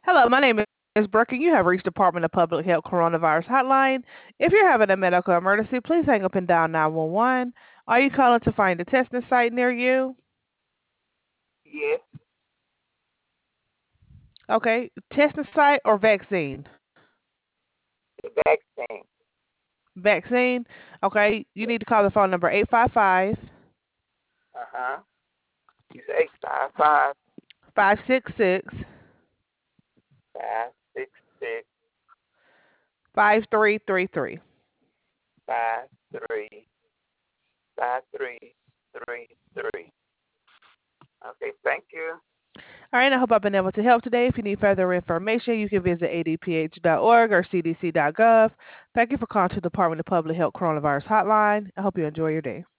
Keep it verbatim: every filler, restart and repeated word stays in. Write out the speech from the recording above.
Hello, my name is Brooke, and you have reached Department of Public Health Coronavirus Hotline. If you're having a medical emergency, please hang up and dial nine one one. Are you calling to find a testing site near you? Yes, Okay, testing site or vaccine? the vaccine. Vaccine. Okay, you Yes. need to call the phone number eight five five, Uh huh. You say eight five five five six six, five six six five three three three. five three five three three three. Okay, thank you. All right, I hope I've been able to help today. If you need further information, you can visit a d p h dot org or c d c dot gov. Thank you for calling to the Department of Public Health Coronavirus Hotline. I hope you enjoy your day.